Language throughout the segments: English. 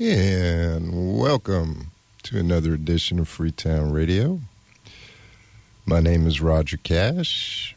And welcome to another edition of Freetown Radio. My name is Roger Cash,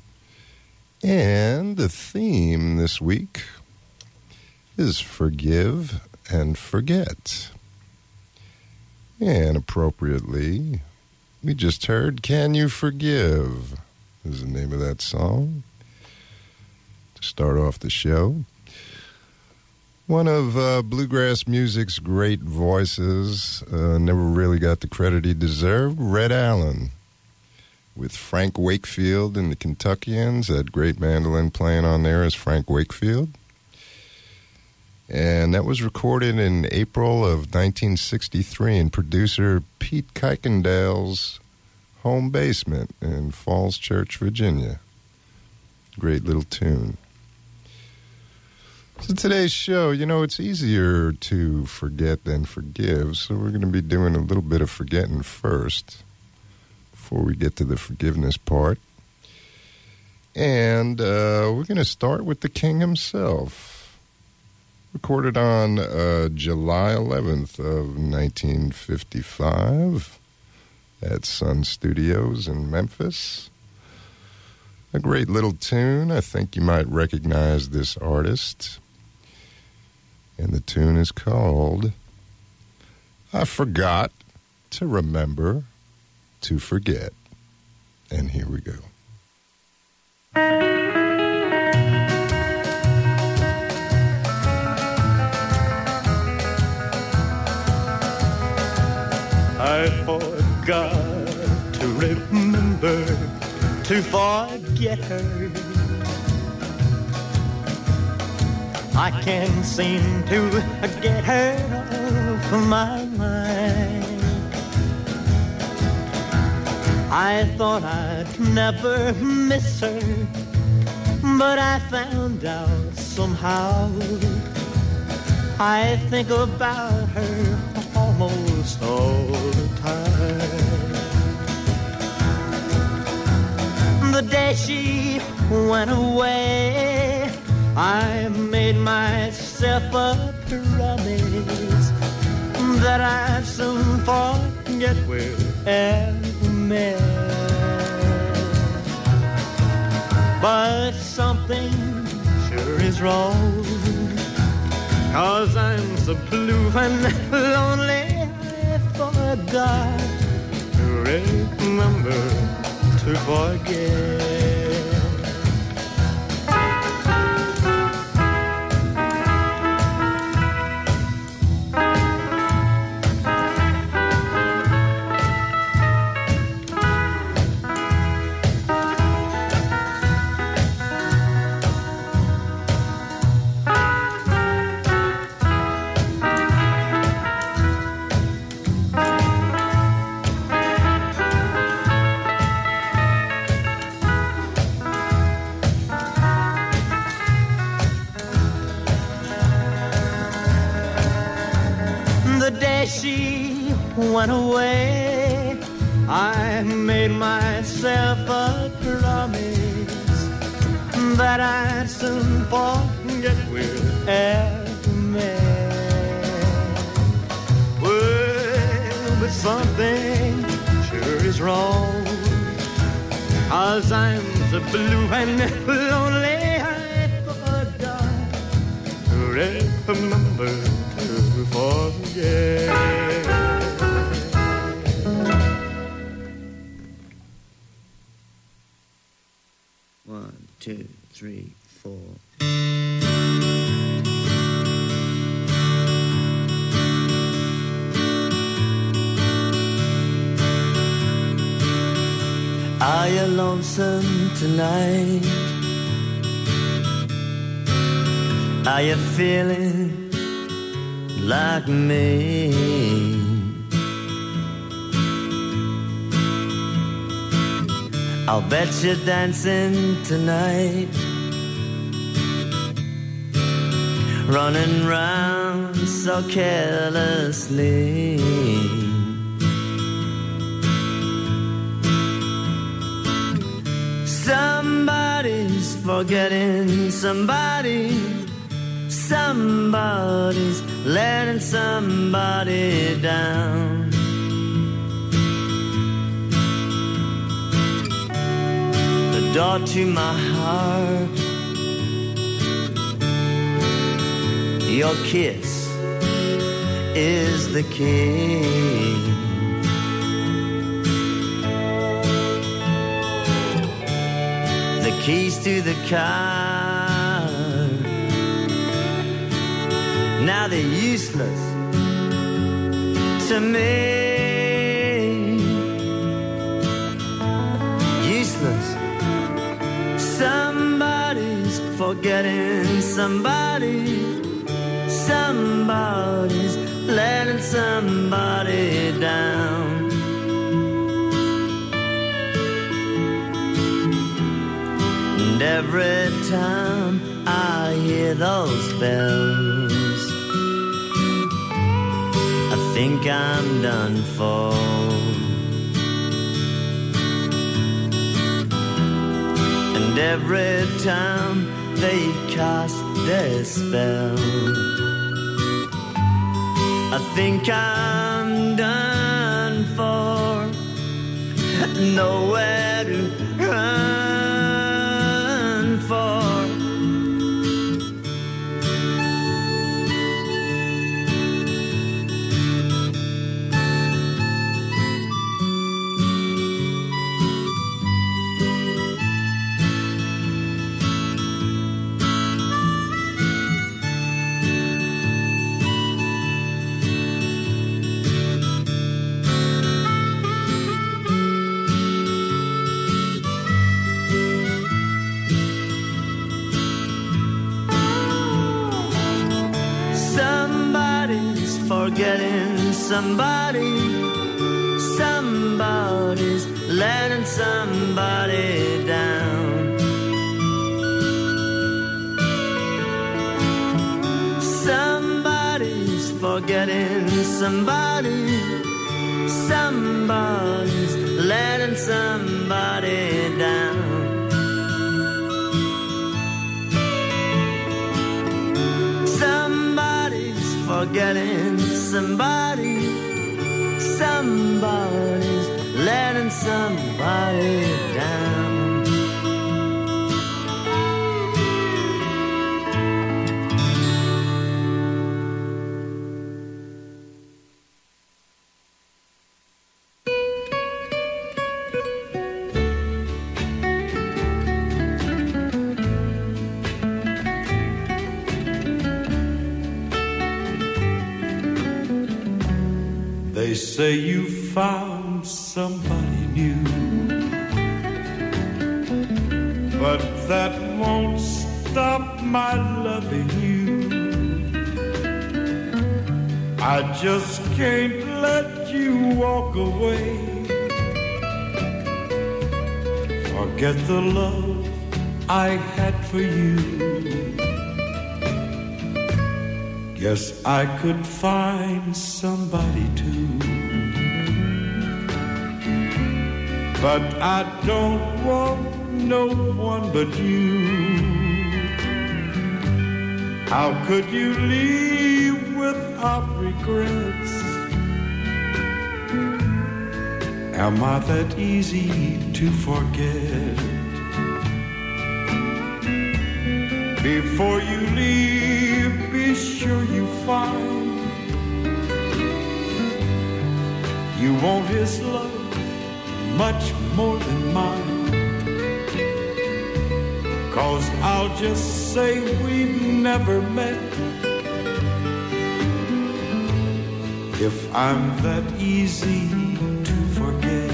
and the theme this week is Forgive and Forget. And appropriately, we just heard Can You Forgive? Is the name of that song to start off the show. One of bluegrass music's great voices, never really got the credit he deserved, Red Allen, with Frank Wakefield and the Kentuckians, that great mandolin playing on there is Frank Wakefield. And that was recorded in April of 1963 in producer Pete Kuykendall's home basement in Falls Church, Virginia. Great little tune. So today's show, you know, it's easier to forget than forgive, so we're going to be doing a little bit of forgetting first before we get to the forgiveness part. And we're going to start with the king himself. Recorded on July 11th of 1955 at Sun Studios in Memphis. A great little tune. I think you might recognize this artist. And the tune is called I Forgot to Remember to Forget. And here we go. I forgot to remember to forget her. I can't seem to get her off my mind. I thought I'd never miss her, but I found out somehow. I think about her almost all the time. The day she went away, I made myself a promise that I'd soon forget we ever met. But something sure is wrong, 'cause I'm so blue and lonely, I forgot to remember to forget. She went away, I made myself a promise that I'd soon forget we ever met. Well, but something sure is wrong, 'cause I'm so blue and lonely, I forgot to remember to forget. One, two, three, four. Are you lonesome tonight? Are you feeling like me? I'll bet you're dancing tonight, running round so carelessly. Somebody's forgetting somebody. Somebody's letting somebody down. The door to my heart, your kiss is the key. The keys to the car, now they're useless to me. Useless. Somebody's forgetting somebody. Somebody's letting somebody down. And every time I hear those bells, I think I'm done for. And every time they cast their spell, I think I'm done for. Nowhere to run for. Forgetting somebody. Somebody's letting somebody down. Somebody's forgetting somebody. Somebody's letting somebody down. Somebody's forgetting somebody. Somebody's letting somebody down. They say you found somebody new, but that won't stop my loving you. I just can't let you walk away. Forget the love I had for you. Guess I could find somebody too, but I don't want no one but you. How could you leave without regrets? Am I that easy to forget? Before you leave, be sure you find you want his love much more than mine. 'Cause I'll just say we've never met if I'm that easy to forget.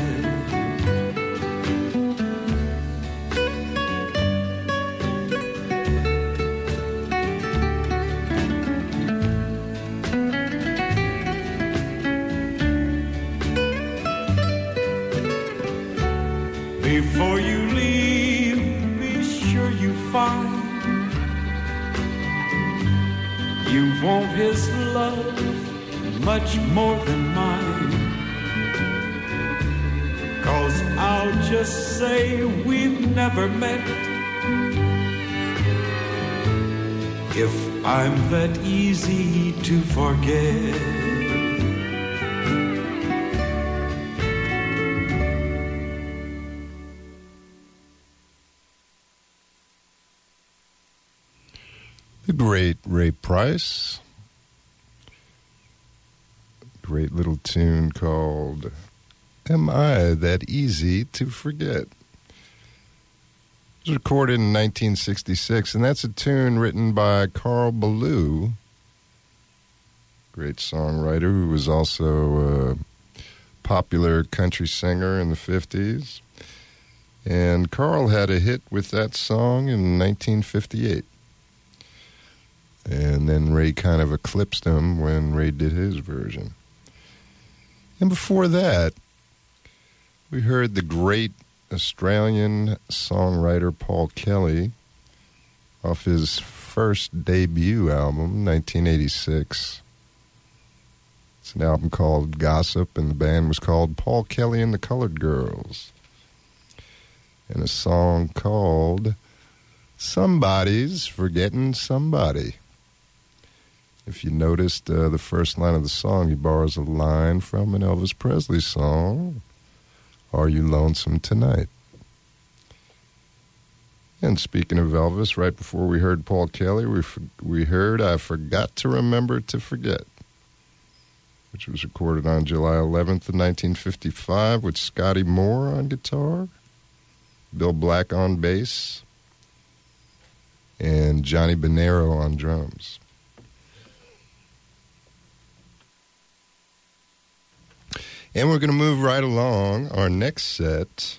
Before you leave, be sure you find you want his love much more than mine. 'Cause I'll just say we've never met if I'm that easy to forget. The great Ray Price. Great little tune called Am I That Easy to Forget? It was recorded in 1966, and that's a tune written by Carl Ballou, great songwriter who was also a popular country singer in the 50s. And Carl had a hit with that song in 1958. And then Ray kind of eclipsed him when Ray did his version. And before that, we heard the great Australian songwriter Paul Kelly off his first debut album, 1986. It's an album called Gossip, and the band was called Paul Kelly and the Colored Girls. And a song called Somebody's Forgetting Somebody. If you noticed the first line of the song, he borrows a line from an Elvis Presley song, Are You Lonesome Tonight? And speaking of Elvis, right before we heard Paul Kelly, we heard I Forgot to Remember to Forget, which was recorded on July 11th of 1955 with Scotty Moore on guitar, Bill Black on bass, and Johnny Bonero on drums. And we're going to move right along. Our next set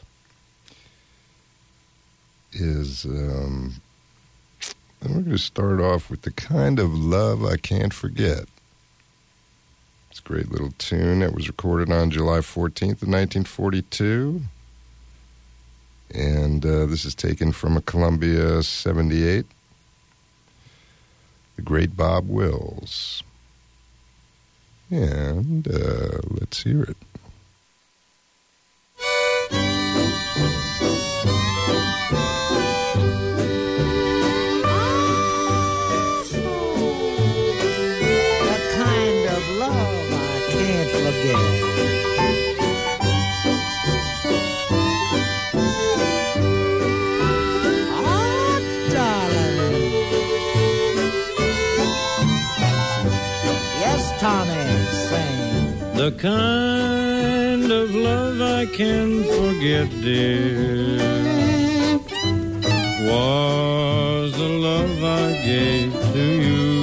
is, and we're going to start off with The Kind of Love I Can't Forget. It's a great little tune that was recorded on July 14th of 1942. And this is taken from a Columbia 78. The great Bob Wills. And let's hear it. The kind of love I can't forget. Oh, darling. Yes, Tommy. The kind of love I can forget, dear, was the love I gave to you.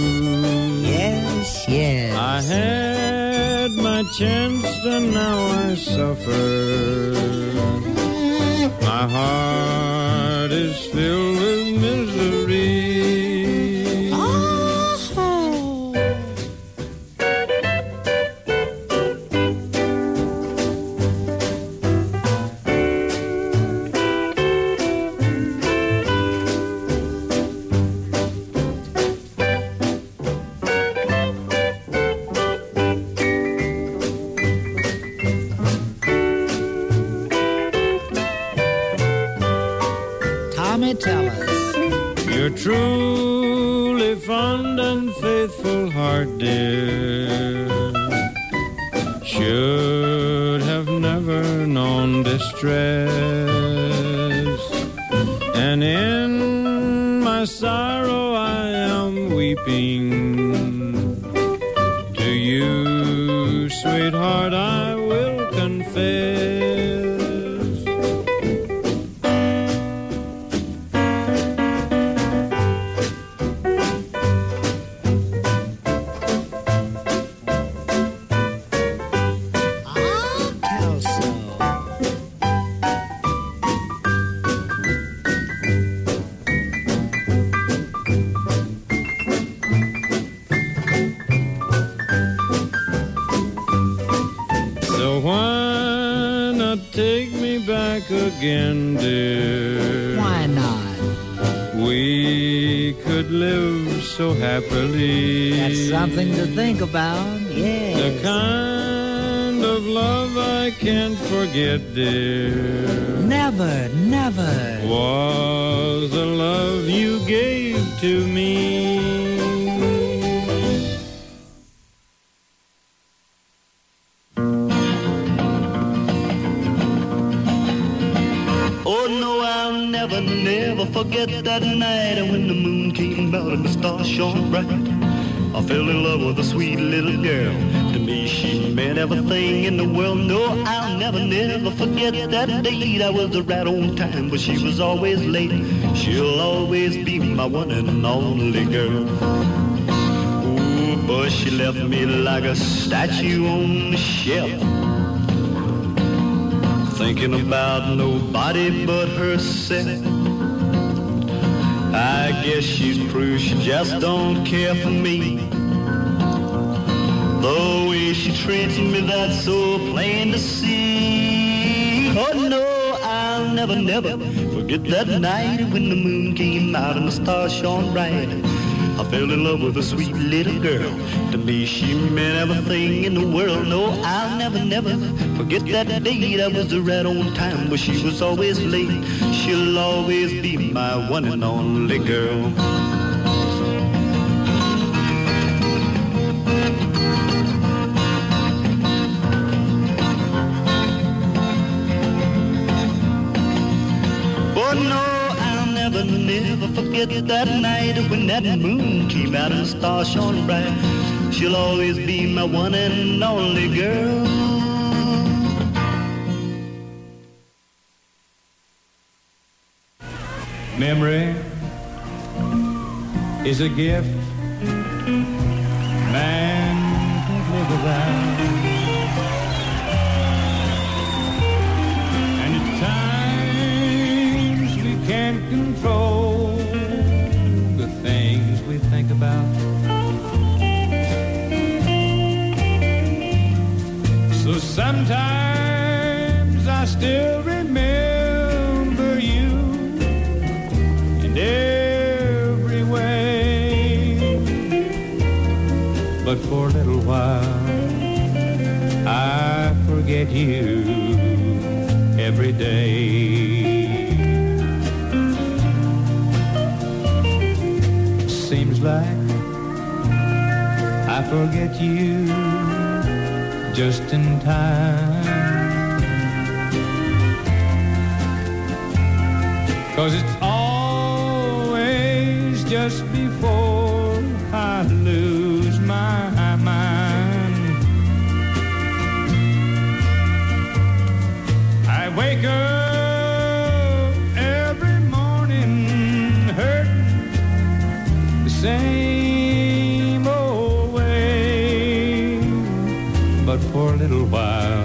Yes, yes. I had my chance and now I suffer. My heart is filled with misery. Tell us. Your truly fond and faithful heart, dear, should have never known distress. And in my sorrow I am weeping. To you, sweetheart, I will confess. Again, dear. Why not? We could live so happily. That's something to think about, yeah. The kind of of love I can't forget, dear. Never, never. Was the love you gave to me. Oh no, I'll never, never forget that night when the moon came out and the stars shone bright. I fell in love with a sweet little girl. To me, she meant everything in the world. No, I'll never, never forget that date. I was right on time, but she was always late. She'll always be my one and only girl. Ooh, but she left me like a statue on the shelf, thinking about nobody but herself. I guess she's proved she just don't care for me. The way she treats me, that's so plain to see. Oh no, I'll never, never forget that night when the moon came out and the stars shone bright. I fell in love with a sweet little girl. To me, she meant everything in the world. No, I'll never, never forget that date. I was right on time, but she was always late. She'll always be my one and only girl. Oh no, I'll never, never forget that night when that moon came out and the stars shone bright. She'll always be my one and only girl. Memory is a gift man can't live without. And at times we can't control the things we think about. So sometimes I still remember you in every way, but for a little while I forget you every day. Seems like I forget you just in time, 'cause it's always just before I lose my mind. I wake up every morning hurting the same old way, but for a little while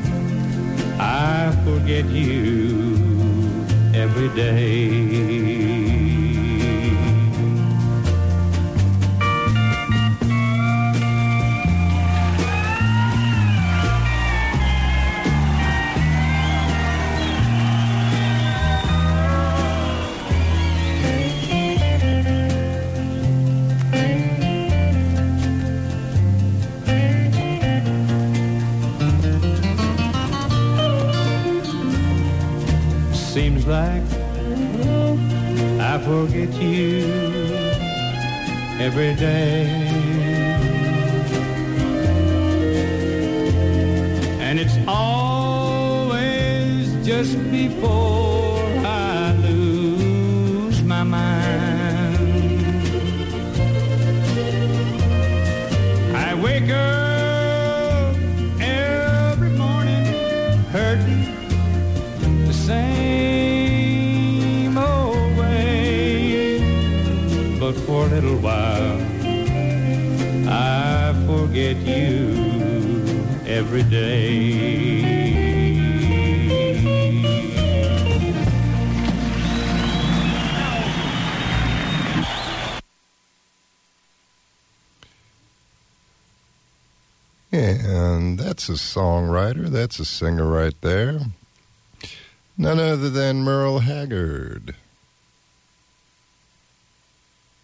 I forget you every day. Seems like I forget you every day, and it's always just before I lose my mind. I wake up every morning hurting the same old way, but for a little while I forget you every day. And that's a songwriter, that's a singer right there. None other than Merle Haggard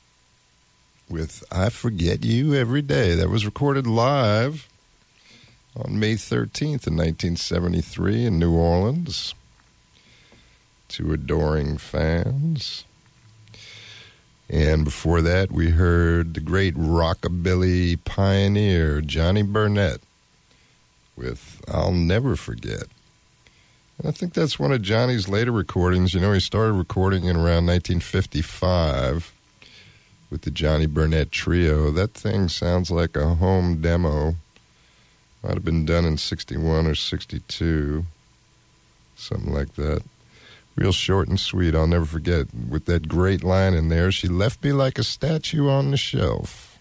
with I Forget You Every Day. That was recorded live on May 13th in 1973 in New Orleans to adoring fans. And before that, we heard the great rockabilly pioneer Johnny Burnett with I'll Never Forget. And I think that's one of Johnny's later recordings. You know, he started recording in around 1955 with the Johnny Burnett Trio. That thing sounds like a home demo. Might have been done in 61 or 62, something like that. Real short and sweet, I'll never forget, with that great line in there, she left me like a statue on the shelf.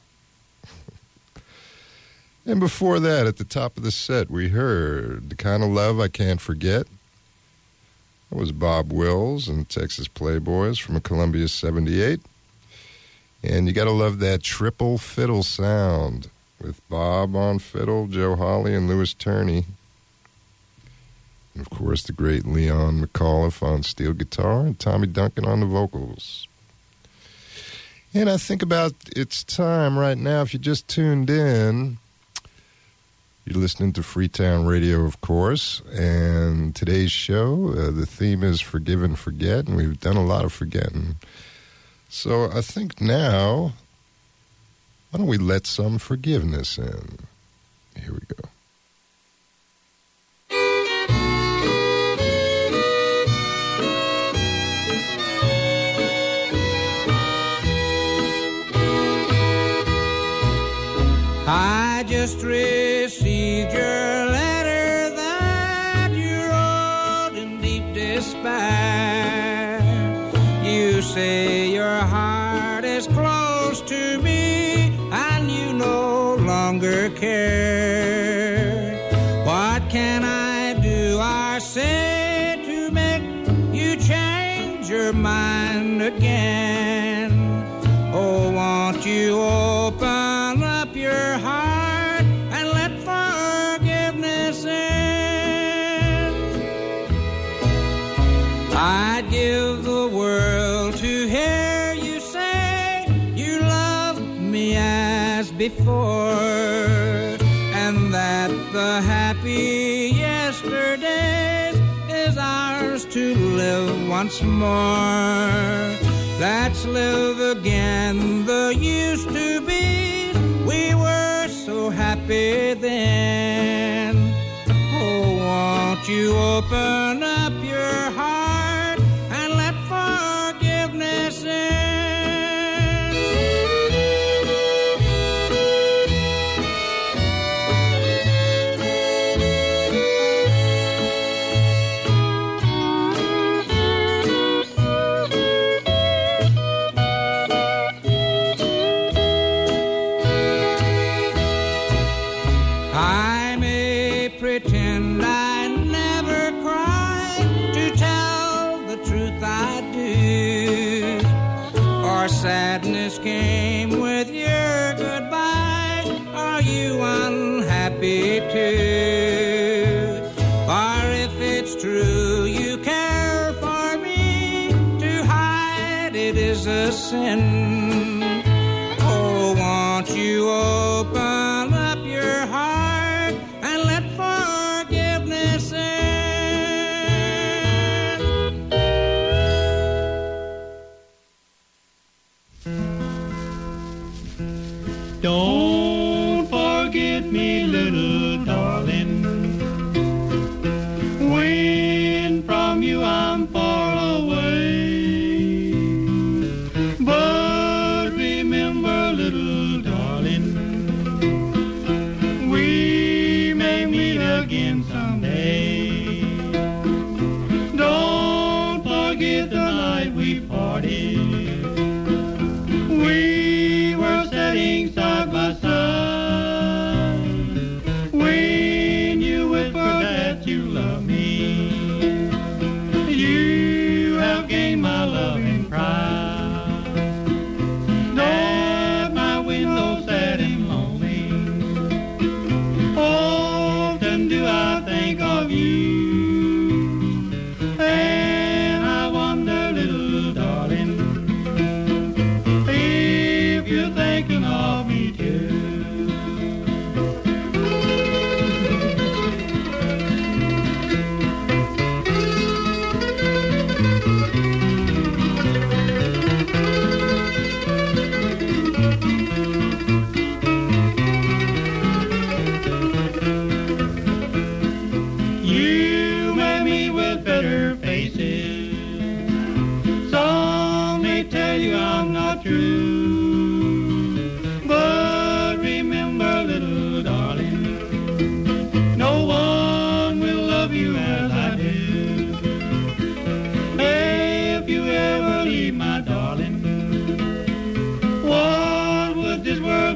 And before that, at the top of the set, we heard The Kind of Love I Can't Forget. That was Bob Wills and Texas Playboys from a Columbia 78. And you got to love that triple fiddle sound with Bob on fiddle, Joe Hawley, and Louis Turney. And, of course, the great Leon McAuliffe on steel guitar and Tommy Duncan on the vocals. And I think about it's time right now, if you just tuned in, you're listening to Freetown Radio, of course, and today's show, the theme is Forgive and Forget, and we've done a lot of forgetting. So I think now, why don't we let some forgiveness in? Here we go. I just received your letter that you wrote in deep despair. You say your heart is close to me and you no longer care. What can I do or say to make you change your mind again? Oh, won't you open up your heart and let forgiveness in? I'd give the world to hear you say you love me as before, and that the happy yesterdays is ours to live once more. Let's live again the used to be. We were so happy then. Oh, won't you open up your heart and let forgiveness in? Pretend I never cried to tell the truth I do, or sadness came with your goodbye. Are you unhappy too? Or if it's true you care for me, to hide it is a sin. Oh, won't you open up your heart and let forgiveness in? Don't forget me, little darling, when from you I'm far away. But remember, little darling,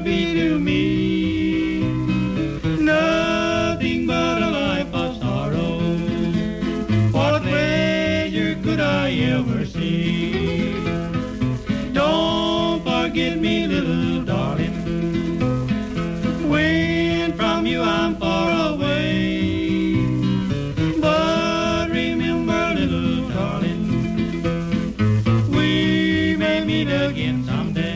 be to me nothing but a life of sorrow. What pleasure could I ever see? Don't forget me, little darling, when from you I'm far away. But remember, little darling, we may meet again someday.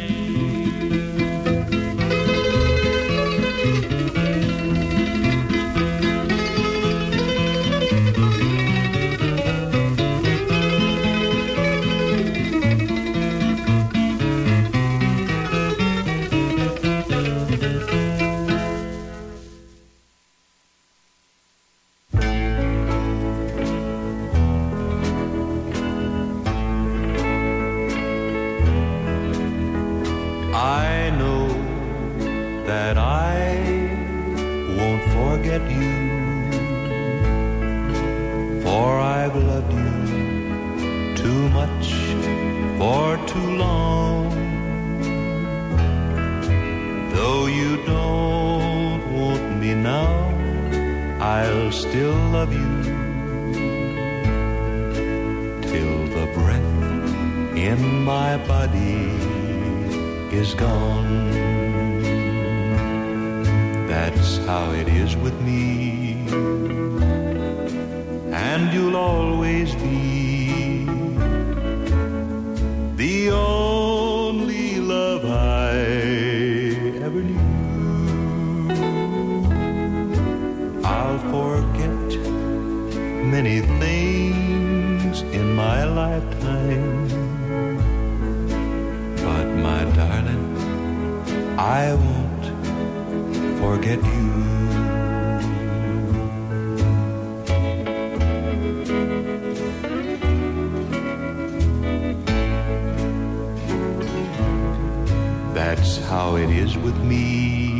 I know that I won't forget you, for I've loved you too much for too long. Though you don't want me now, I'll still love you till the breath in my body is gone. That's how it is with me, and you'll always be the only love I ever knew. I'll forget many things in my lifetime, but my darling, I won't forget you. That's how it is with me,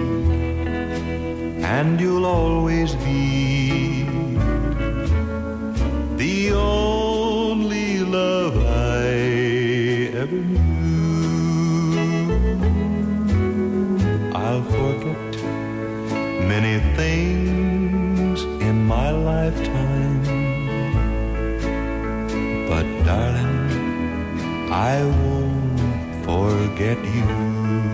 and you'll always be the only love I ever knew. I'll forget many things in my lifetime, but darling, I won't forget you.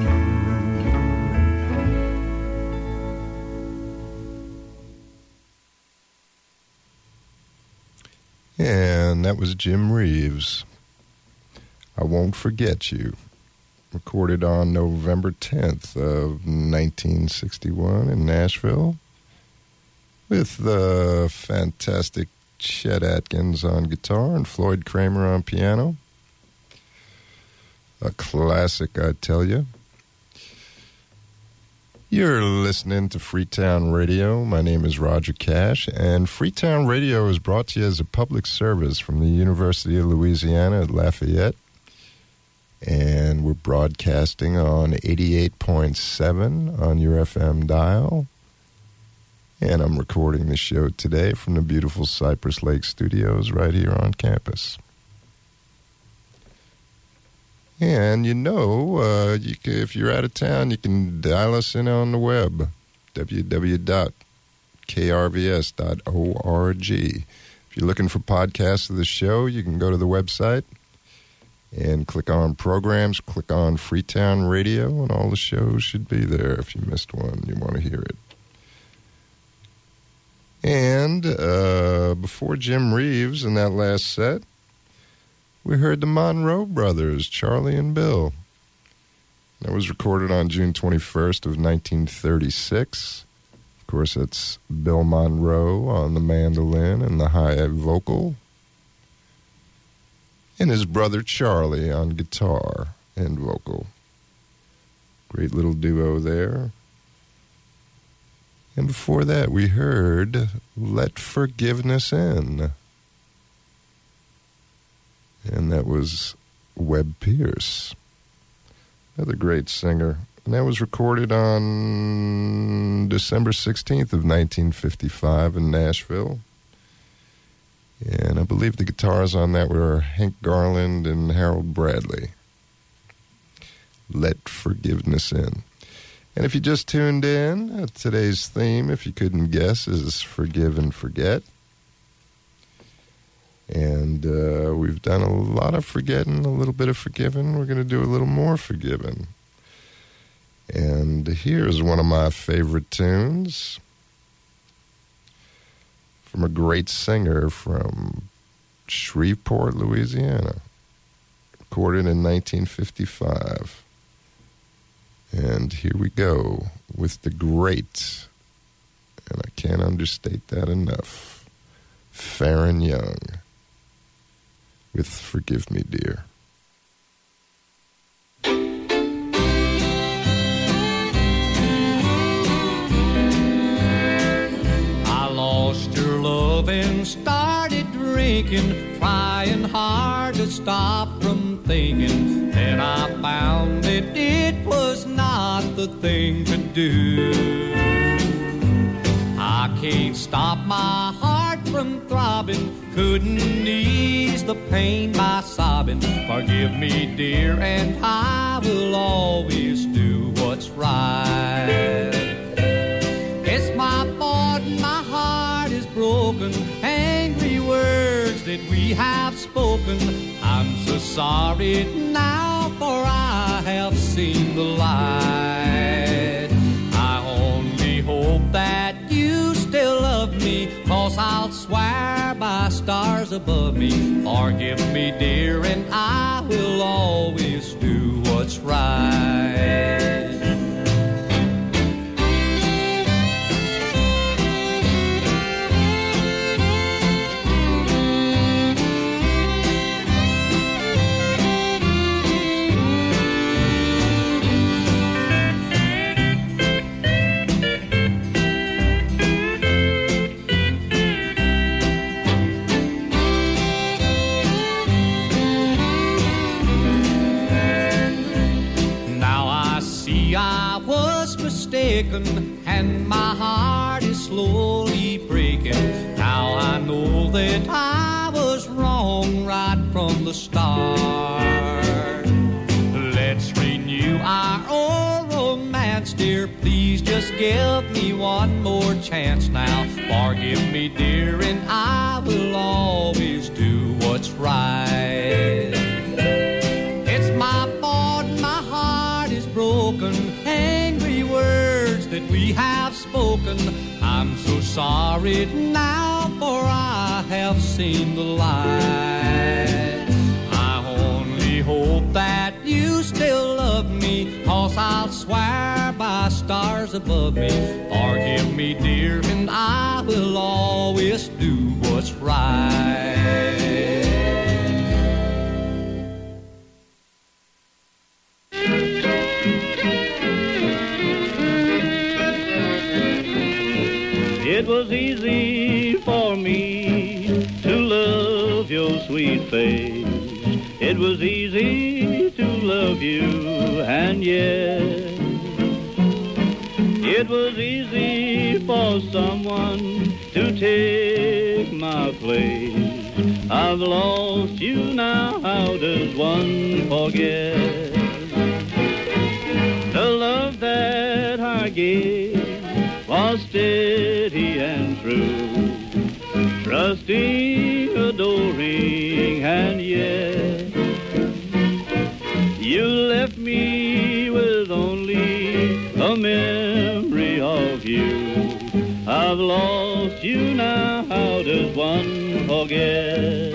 And that was Jim Reeves. I Won't Forget You. Recorded on November 10th of 1961 in Nashville, with the fantastic Chet Atkins on guitar and Floyd Kramer on piano. A classic, I tell you. You're listening to Freetown Radio. My name is Roger Cash, and Freetown Radio is brought to you as a public service from the University of Louisiana at Lafayette. And we're broadcasting on 88.7 on your FM dial. And I'm recording the show today from the beautiful Cypress Lake Studios right here on campus. And if you're out of town, you can dial us in on the web, www.krvs.org. If you're looking for podcasts of the show, you can go to the website and click on programs, click on Freetown Radio, and all the shows should be there if you missed one and you want to hear it. And before Jim Reeves in that last set, we heard the Monroe Brothers, Charlie and Bill. That was recorded on June 21st of 1936. Of course, that's Bill Monroe on the mandolin and the high vocal, and his brother Charlie on guitar and vocal. Great little duo there. And before that, we heard Let Forgiveness In. And that was Webb Pierce, another great singer. And that was recorded on December 16th of 1955 in Nashville. And I believe the guitars on that were Hank Garland and Harold Bradley. Let Forgiveness In. And if you just tuned in, today's theme, if you couldn't guess, is Forgive and Forget. And we've done a lot of forgetting, a little bit of forgiving. We're going to do a little more forgiving. And here's one of my favorite tunes from a great singer from Shreveport, Louisiana, recorded in 1955. And here we go with the great, and I can't understate that enough, Faron Young with Forgive Me, Dear. I lost your love and started drinking, trying hard to stop from thinking. Then I found that it was not the thing to do. I can't stop my heart from throbbing, couldn't ease the pain by sobbing. Forgive me, dear, and I will always do what's right. It's my fault and my heart is broken, angry words that we have spoken. I'm so sorry now, for I have seen the light. I only hope that you still love me, 'cause I'll swear by stars above me. Forgive me, dear, and I will always do what's right. And my heart is slowly breaking. Now I know that I was wrong right from the start. Let's renew our old romance, dear. Please just give me one more chance now. Forgive me, dear, and I will always do what's right. It's my fault, my heart is broken, angry words that we have spoken. I'm so sorry now, for I have seen the light. I only hope that you still love me, 'cause I'll swear by stars above me. Forgive me, dear, and I will always do what's right. It was easy for me to love your sweet face. It was easy to love you, and yet it was easy for someone to take my place. I've lost you now, how does one forget the love that I gave? Was steady and true, trusting, adoring, and yet you left me with only a memory of you. I've lost you now, how does one forget?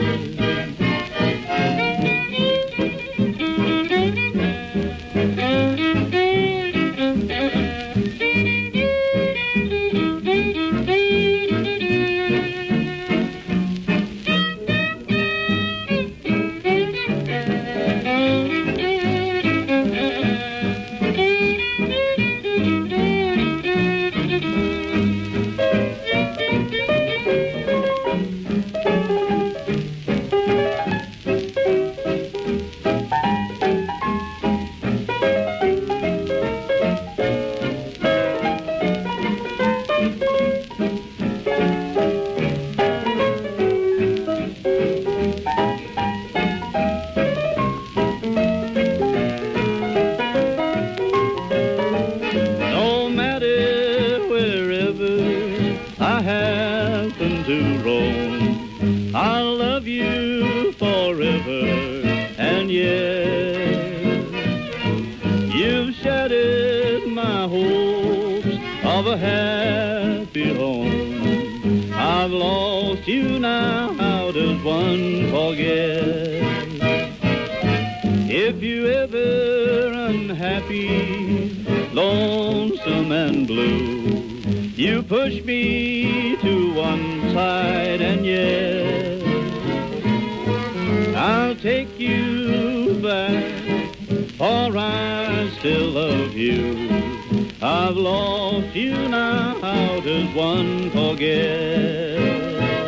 I'll love you forever, and yes, you've shattered my hopes of a happy home. I've lost you now, how does one forget? If you ever unhappy, lonesome and blue, you push me to one side, and yes, I'll take you back, for I still love you. I've lost you now, how does one forget?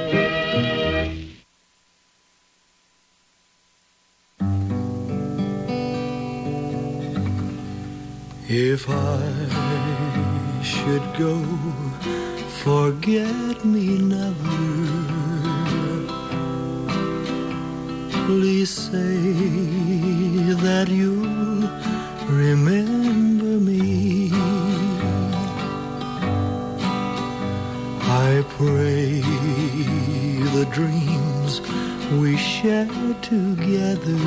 If I should go, forget me never. Please say that you'll remember me. I pray the dreams we shared together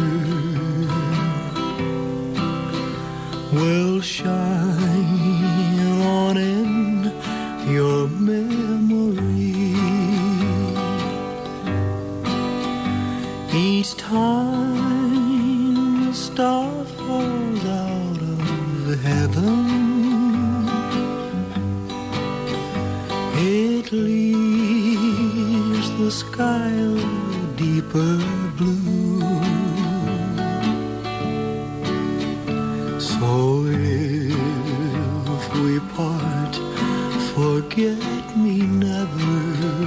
will shine on in your memory. Each time a star falls out of heaven, it leaves the sky a deeper blue. So if we part, forget me never,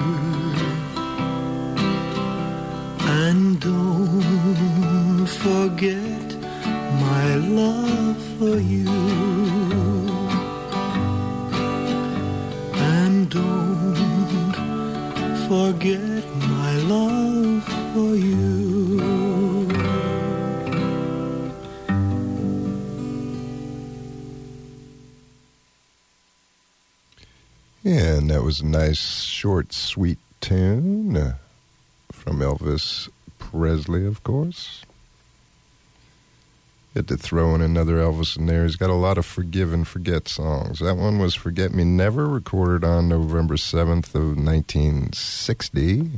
and don't forget my love for you, and don't forget my love for you. And that was a nice, short, sweet tune from Elvis Presley, of course. Had to throw in another Elvis in there. He's got a lot of forgive and forget songs. That one was Forget Me Never, recorded on November 7th of 1960.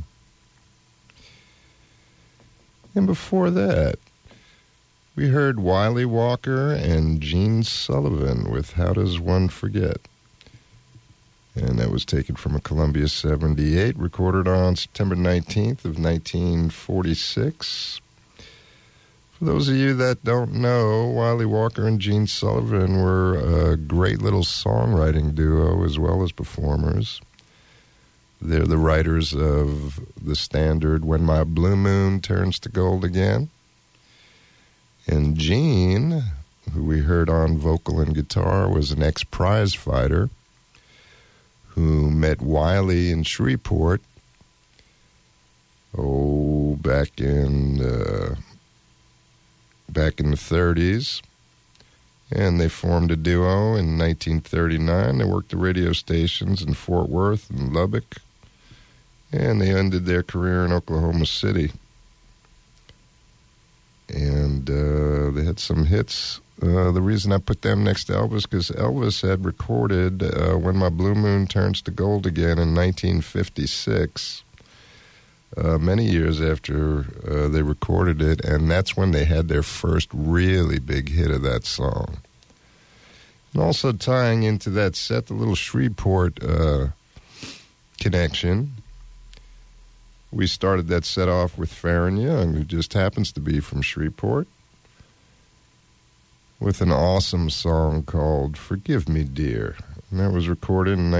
And before that, we heard Wiley Walker and Gene Sullivan with How Does One Forget? And that was taken from a Columbia 78, recorded on September 19th of 1946. For those of you that don't know, Wiley Walker and Gene Sullivan were a great little songwriting duo as well as performers. They're the writers of the standard When My Blue Moon Turns to Gold Again. And Gene, who we heard on vocal and guitar, was an ex-prize fighter who met Wiley in Shreveport, back in the 30s. And they formed a duo in 1939. They worked the radio stations in Fort Worth and Lubbock, and they ended their career in Oklahoma City. And they had some hits. The reason I put them next to Elvis, because Elvis had recorded When My Blue Moon Turns to Gold Again in 1956, many years after they recorded it, and that's when they had their first really big hit of that song. And also tying into that set, the little Shreveport connection, we started that set off with Farron Young, who just happens to be from Shreveport, with an awesome song called Forgive Me, Dear. And that was recorded in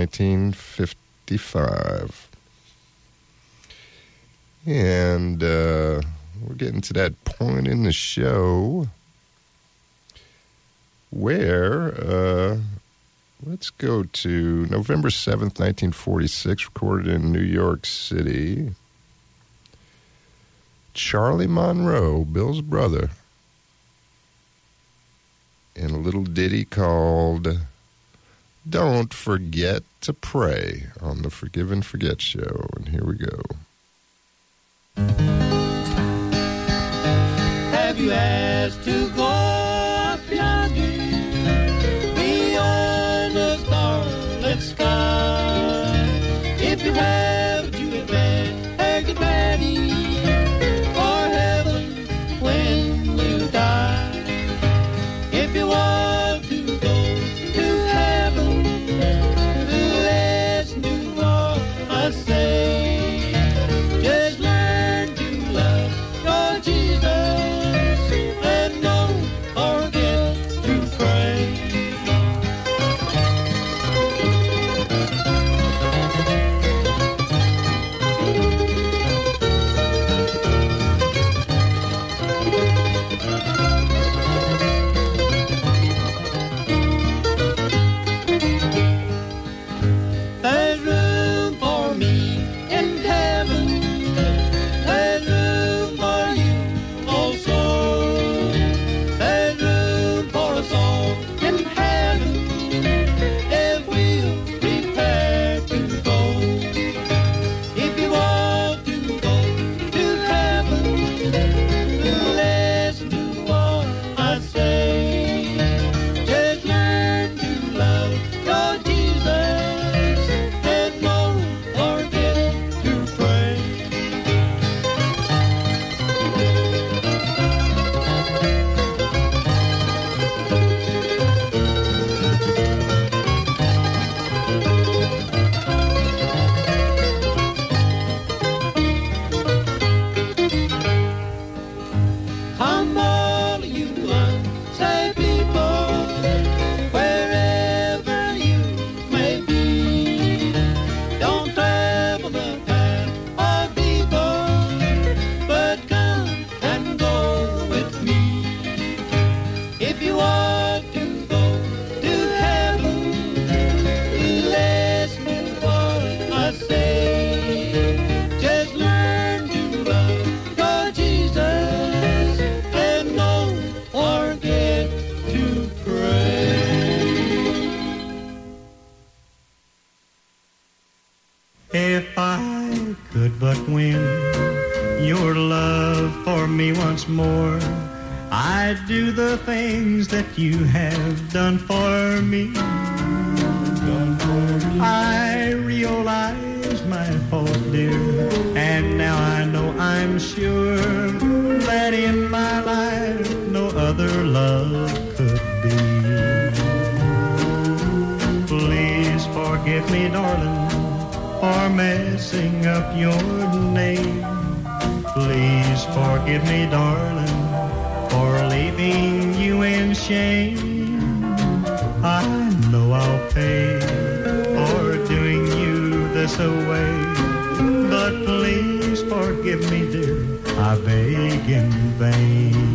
1955. And we're getting to that point in the show where, let's go to November 7th, 1946, recorded in New York City. Charlie Monroe, Bill's brother, in a little ditty called Don't Forget to Pray on the Forgive and Forget show. And here we go. you ask to go up yonder, beyond the starlit sky. If you have to get ready for heaven when you die. If you want to go to heaven, listen to what I say. Just learn to love your Jesus and don't forget to pray. There's room for me in heaven. There's room for you also. There's room for us all in heaven if we'll prepare to go. If you want to go to heaven, listen to what I say. Just learn to love your Jesus and don't forget to pray. Come all you unsaved people, wherever you may be. Don't travel the path of evil, but come and go with me. If you want to go to heaven, listen to what I say. Just learn to love your Jesus and don't forget to pray. If I could but win your love for me once more, I'd do the things that you have done for me. I realize my fault, dear, and now I know I'm sure that in my life no other love could be. Please forgive me, darling, for messing up your name. Please forgive me, darling, for leaving you in shame. I know I'll pay for doing you this away, but please forgive me, dear, I beg in vain.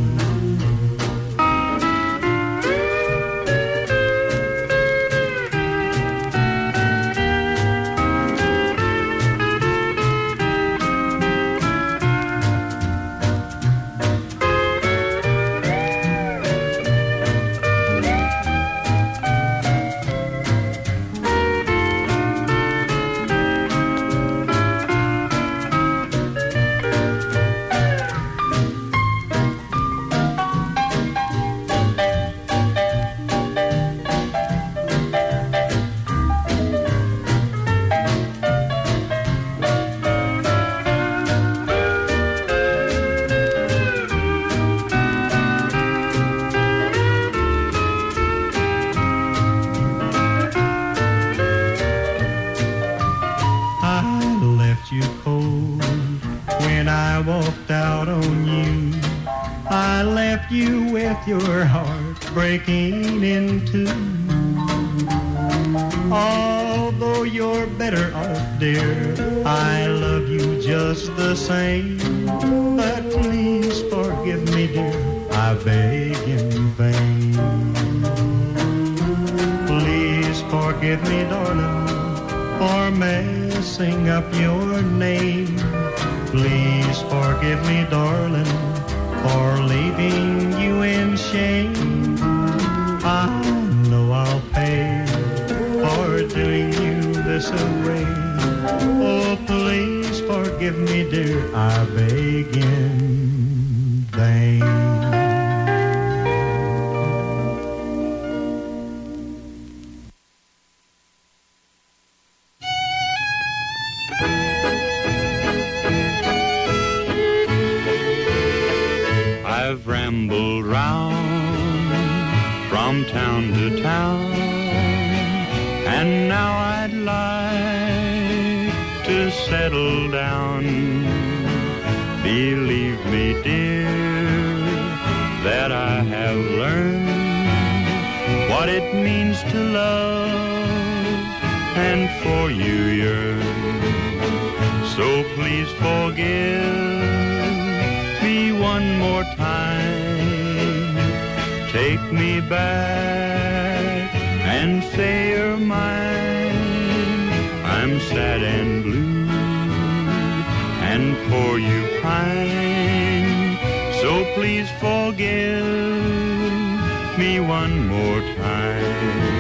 Your heart breaking in two. Although you're better off, dear, I love you just the same. But please forgive me, dear, I beg in vain. Please forgive me, darling, for messing up your name. Please forgive me, darling, for leaving you in shame. I know I'll pay for doing you this away. Oh, please forgive me, dear, I beg in vain. I've rambled round from town to town, and now I'd like to settle down. Believe me, dear, that I have learned what it means to love and for you yearn. So please forgive me one more time. Take me back and say you're mine. I'm sad and blue and for you pine. So please forgive me one more time.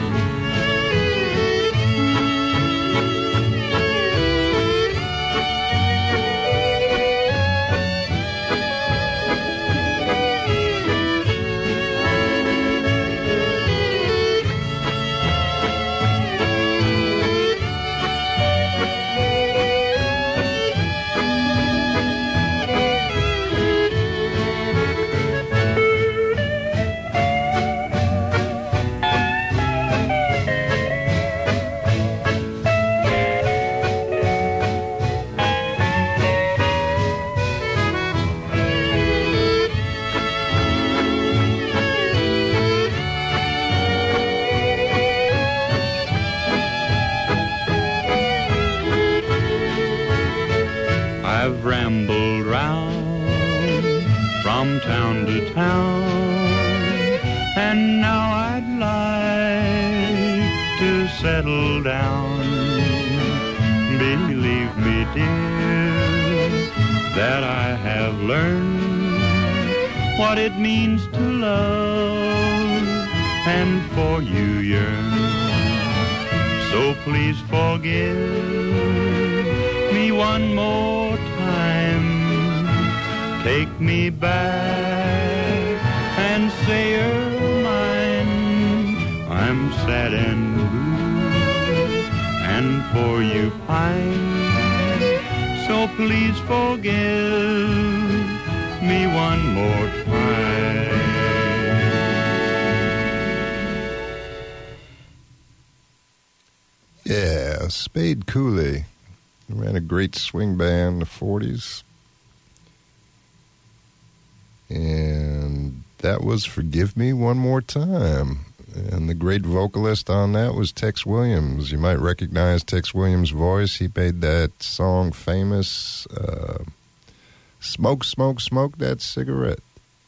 I've rambled round from town to town, and now I'd like to settle down. Believe me, dear, that I have learned what it means to love and for you yearn. So please forgive me one more time. Take me back and say you're mine. I'm sad and blue and for you pine. So please forgive me one more time. Yeah, Spade Cooley. He ran a great swing band in the 40s. And that was Forgive Me One More Time. And the great vocalist on that was Tex Williams. You might recognize Tex Williams' voice. He made that song famous, Smoke, Smoke, Smoke That Cigarette.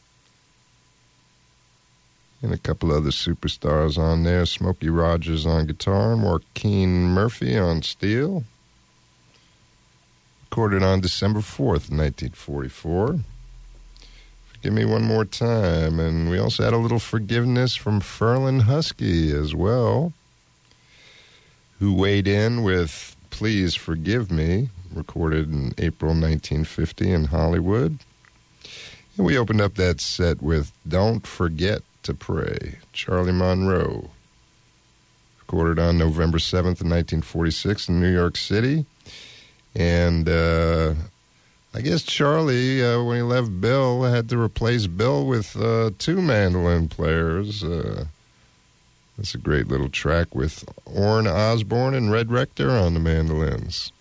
And a couple other superstars on there. Smokey Rogers on guitar and Joaquin Murphy on steel. Recorded on December 4th, 1944. Forgive Me One More Time. And we also had a little forgiveness from Ferlin Husky as well, who weighed in with Please Forgive Me, recorded in April 1950 in Hollywood. And we opened up that set with Don't Forget to Pray, Charlie Monroe, recorded on November 7th, 1946 in New York City. And I guess Charlie, when he left Bill, had to replace Bill with two mandolin players. That's a great little track with Orrin Osborne and Red Rector on the mandolins.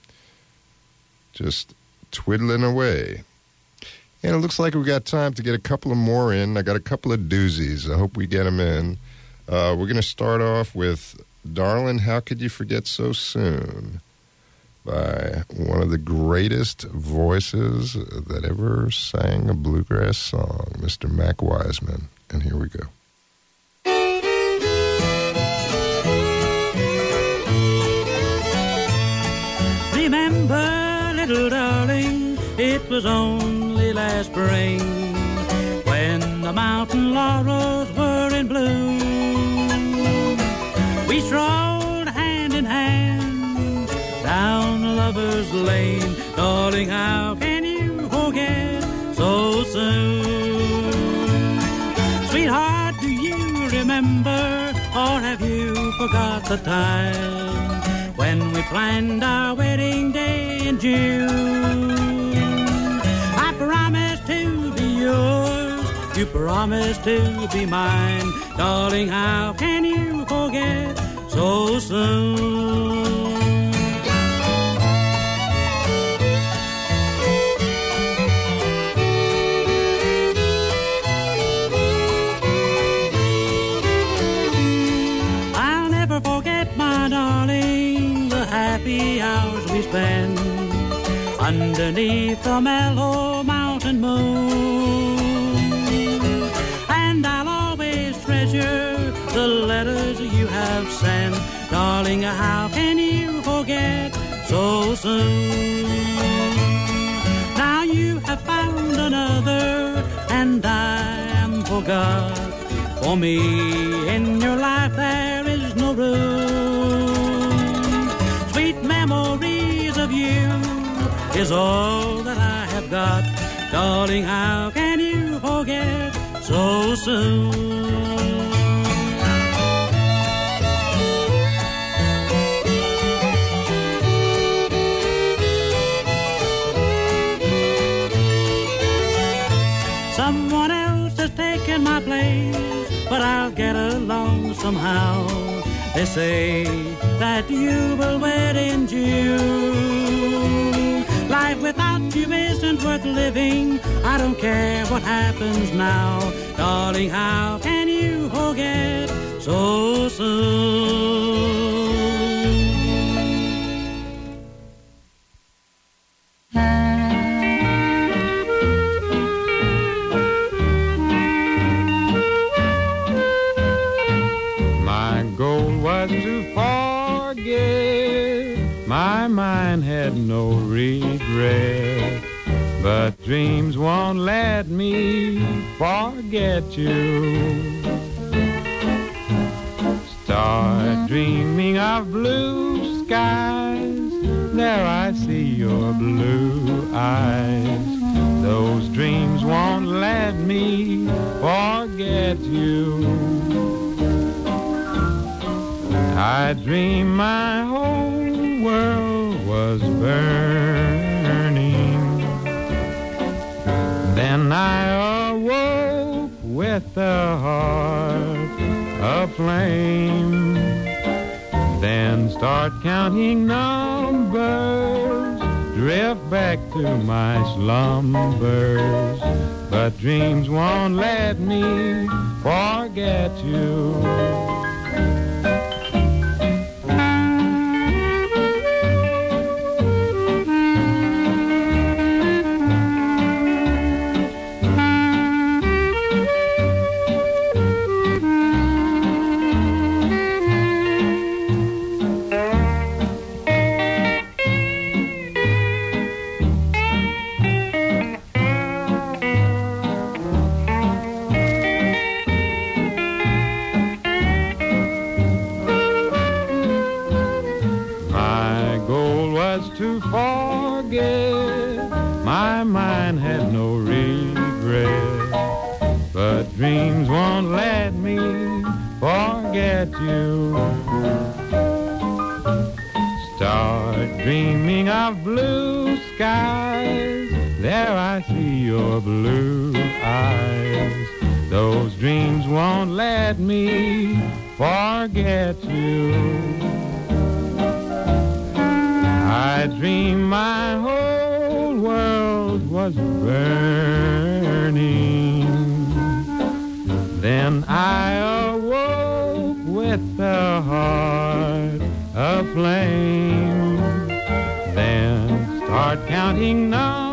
Just twiddling away. And it looks like we've got time to get a couple of more in. I got a couple of doozies. I hope we get them in. We're going to start off with Darling, How Could You Forget So Soon? By one of the greatest voices that ever sang a bluegrass song, Mr. Mac Wiseman. And here we go. Remember, little darling, it was only last spring when the mountain laurels were in bloom. We strolled hand in hand down a lover's lane. Darling, how can you forget so soon? Sweetheart, do you remember, or have you forgot the time when we planned our wedding day in June? I promised to be yours You promised to be mine. Darling, how can you forget so soon? I'll never forget, my darling, the happy hours we spent underneath the mellow mountain moon. And I'll always treasure the letters you have sent. Darling, how can you forget so soon? Now you have found another and I am forgot. For me in your life there is no room. Sweet memories of you is all that I have got. Darling, how can you forget so soon? Someone else has taken my place, but I'll get along somehow. They say that you will wed in June. Life without you isn't worth living. I don't care what happens now. Darling, how can you forget so soon? My goal was to forget. My mind had no regret. But dreams won't let me forget you. Start dreaming of blue skies. There I see your blue eyes. Those dreams won't let me forget you. I dreamed my whole world was burning. Then I awoke with a heart aflame. Then start counting numbers, drift back to my slumbers. But dreams won't let me forget you. To forget, my mind had no regret, but dreams won't let me forget you. Start dreaming of blue skies, there I see your blue eyes. Those dreams won't let me forget you. I dreamed my whole world was burning. Then I awoke with a heart aflame. Then start counting numbers,